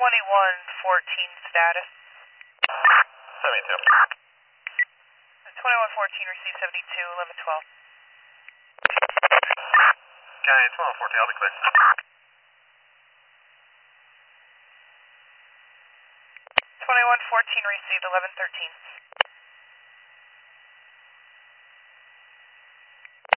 2114 status. 72. 2114 received 72, 1112. County 2114, I'll be clear. 2114 received 1113.